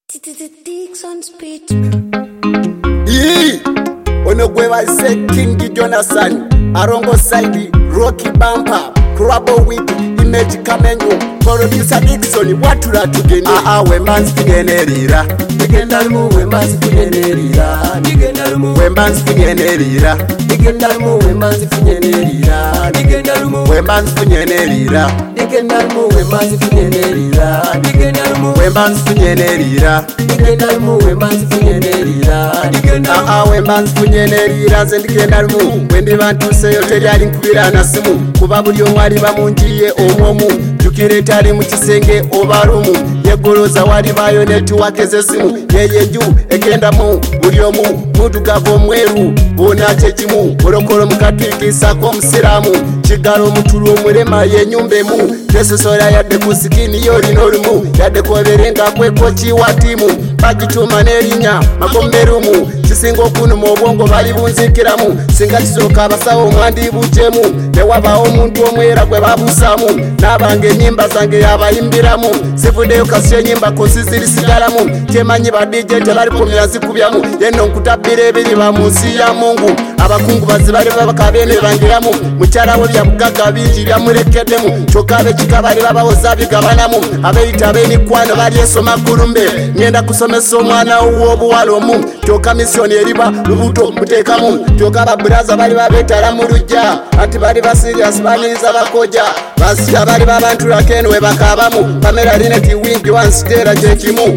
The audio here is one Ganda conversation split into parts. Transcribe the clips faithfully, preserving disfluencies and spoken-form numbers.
Dicks on speed. Yee, Onogweva said King Jonathan, Arongo Side, Rocky Bumper, Crabble with Image Kamengo, Producer Dixon, what you are to gain? Ah, when man's Pinerira, Digendalmo, when man's Pinerira, Digendalmo, when man's Pinerira, Digendalmo, when man's Pinerira, Digendalmo, when man's Pinerira, Digendalmo, when man's Pinerira, Digendalmo, when man's Pinerira, Digendalmo, when man's Pinerira, Digendalmo, ah, when man's Pinerira, and Digendalmo, when they want to say, Otelia in Quirana Simu, Kubabu, Wadi Bamunti, Omomu. Tukiretali mukisenge obarumu yegoloza wali bayo network zesimu yeye nju egenda mu buli omu mudugavo mweru bona chekimu olokolo mukatwikisa ko musiramu kigalo mutulu omulema yenyumbe mu tesosora yadde kusikini yoli nolumu yadde koberenga kweko kiwatimu bagituma nerinya makomberumu kisinga okunu mu obwongo bali bunzikiramu singa kisoka abasawo mwandi bujemu newaba omuntu omwera gwe babusamu nabange nyimba zange yabayimbiramu sivudeyo kasiyo nyimba kosizirisigalamu temanyi ba D J tebali kumira zikubyamu yeno nkutabire ebiri ba munsi ya Mungu abakungu bazibali babakabene bangiramu mukyala we byabugaga bingi byamurekedemu chokabe kikabali babawoza bigabanamu abeyita b'emikwano bali esoma kulumbe ngenda kusomesa omwana w'obuwalomu kyoka misioni eriba lubuto muteekamu kyoka baburaza bali babetala mu lujja ati bali basirias baniza bakoja basya bali babantu lakeno we bakabamu kamera lineti wingi wansitera kyekimu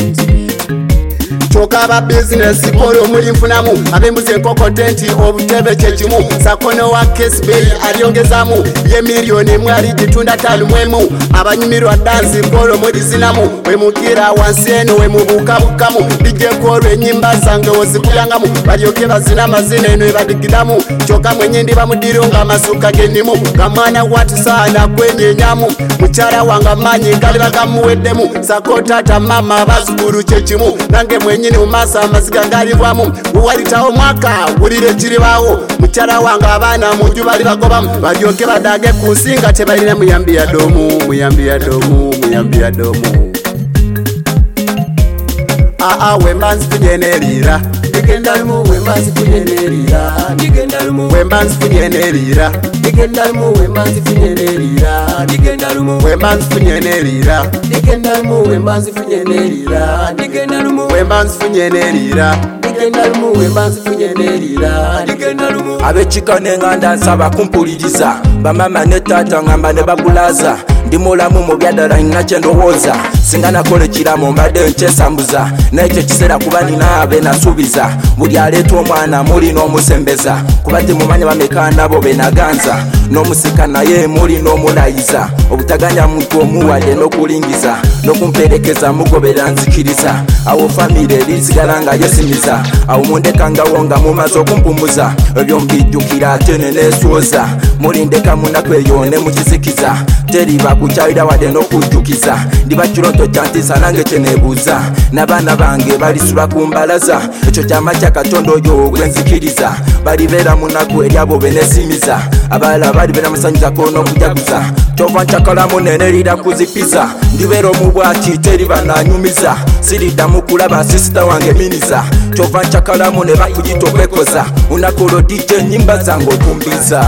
choka ba business kolo muri mfunamu abembuze ko content obutebe kyekimu sakono wa case bay aliongezamu ye milioni mwali gitunda talu mwemu abanyumirwa dance kolo muri zinamu we mukira wanseno we mubuka bukamu bije kolo enyimba zange ozikuyangamu balyoke bazina mazina eno ebadigidamu choka mwenye ndi bamudironga amasuka genimu kamwana watu sana kwenye nyamu muchara wanga manyi kali bakamuweddemu sakota tamama bazukuru kyekimu nange mwenye nyini umasa amaziga ngalivwamu uwalitawo mwaka ulire chiribawo muchara wanga abana munju bali bagobamu balyoke badage kunsinga tebalina muyambi ya domu muyambi ya domu muyambi ya domu aa wembanzi kunyenerira digendalumu wembanzi kunyenerira digendalumu wembanzi kunyenerira digendalumu wembanzi kunyenerira digendalumu wembanzi kunyenerira digendalumu wembanzi kunyenerira digendalumu wembanzi kunyenerira digendalumu wembanzi kunyenerira digendalumu abechika nenganda nsaba kumpuliriza bamama ne tata ngamba ne bagulaza ndimulamu mu byadala nnache ndowooza singa nakole kiramu mbadde nkyesambuza n'ekyo kiseera kuba nina abe nasuubiza buli aleeta omwana muli n'omusembeza kuba temumanyi bameka nabo benaganza n'omusika naye muli n'omulayiza obutaganya muntu omuwadde n'okulingiza n'okumperekeza mugobera nzikiriza awo famire erisigala nga yesimiza awo mundekangawo nga mumaze okumpumuza ebyo mbijjukira ate ne neeswoza mulindeka munaku eyo ne mukizikiza teriba kukyalira wadde n'okujjukiza ndiba kiroto kyantisa nange kyeneebuuza n'abaana bange balisula ku mbalaza ekyo kyama kya katonda oyo gwenzikiriza balibeera munaku eri abo benesimiza abalala balibeera musanyuzako n'okujaguza kyova nkyakalamu nenerira kuzipiza ndibeera omu bwaki teri bananyumiza siriddamu kulaba sisita wange miniza kyova nkyakalamu ne bakuyita okwekoza unakola D J nyimba zange otumbiza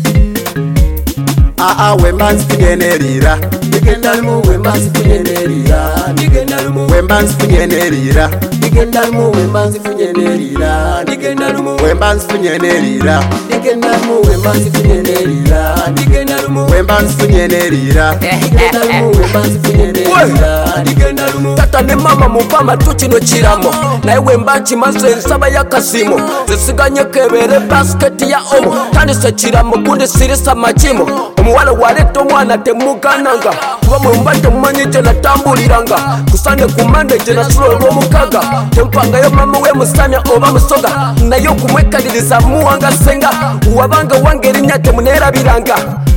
aa wembanzi kunyenerira digendalumu wembanzi kunyenerira digendalumu wembanzi kunyenerira digendalumu wembanzi kunyenerira digendalumu wembanzi kunyenerira digendalumu wembanzi kunyenerira digendalumu wembanzi kunyenerira digendalumu wembanzi kunyenerira digendalumu tata ne mama mupama tu kino kiramo naye wemba nkimaze nsaba y'akasimo zisiganye kebere basket ya omo tandise kiramo kundi sirisa makimo omuwala waleta omwana temugananga kuba mwembadde mumanyi gye natambuliranga kusande ku mande gye nasula olw'omukaga tempangayo mama we musanya oba musoga naye okumwekaliriza muwanga senga wabanga wange erinnya temuneerabiranga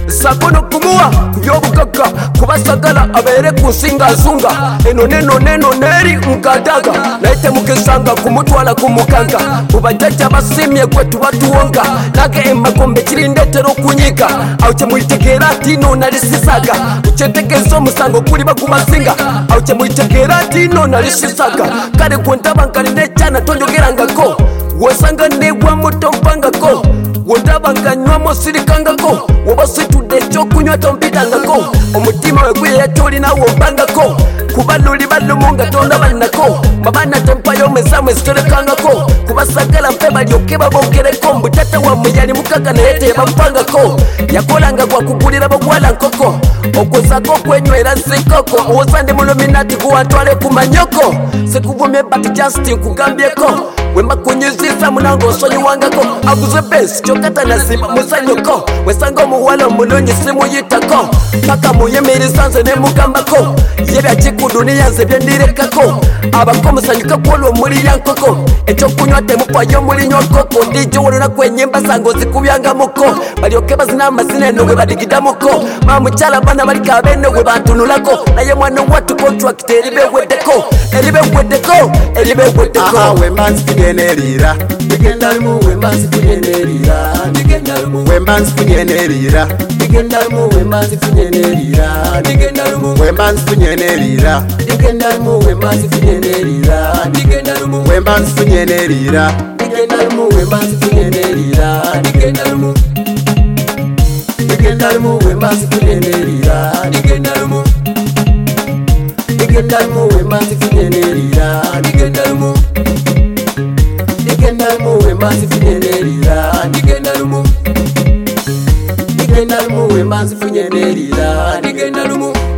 sakono kumuwa kubyobukaka kubasagala abere kunsinga azunga eno neno neno neri nkadaga naite mukesanga kumutwala kumukanga ubajjaja basimye gwe tubatuwonga nage emakombe kirindetero kunyiga aho kyemuyitegera tino nalisisaga ukyetegeeza omusango kuli bagumasinga aho kyemuyitegera tino nalisisaga kale gwe ndaba nkalina ekyana tonjogerangako wesanga negwa muto mpangako wondaba nganywamo sirikangako woba situdde ekyokunywa tompitangako omutima wegwe yatolinawo ombangako kuba luli balumu nga tondabannako mabana tompayo omezamu ezitolekangako kubasagala mpe balyoke babogereko mbutata wammwe yali mukaka naye tebampangako yakolanga gwakugulira bagwala nkoko okozako okwenywera zikoko owoza ndi muluminati guwantwale kumanyoko sekuvumye bati justin kugambyeko wemakunyiziza munango osonyiwangako aguze besi kyokata nazimba musanyoko wesanga omuwala omulungi simuyitako paka muyimiriza nze nemugambako yebyakikudu niyanze byendirekako abako musanyuka kwolwo omulirya nkoko ekyokunywa temufayo mulinywa koko ndijowolera kwenyimba zange ozikubyangamuko balyoke bazina amazina eno gwe badigidamuko mamukyala bana balika beno gwe bantunulako naye mwana watu kontrakiti eribegweddeko eribegweddeko eribegweddeko Wembansifunyenerira Nigendalimu wembansifunyenerira Nigendalimu Wembansifunyenerira Nigendalimu wembansifunyenerira Nigendalimu Wembansifunyenerira Nigendalimu wembansifunyenerira Nigendalimu Wembansifunyenerira Nigendalimu wembansifunyenerira Nigendalimu Nigendalimu wembansifunyenerira Nigendalimu Nigendalimu wembansifunyenerira Nigendalimu Nigendalimu wembansifunyenerira Nigendalimu Nigendalimu wembansifunyenerira Nigendalimu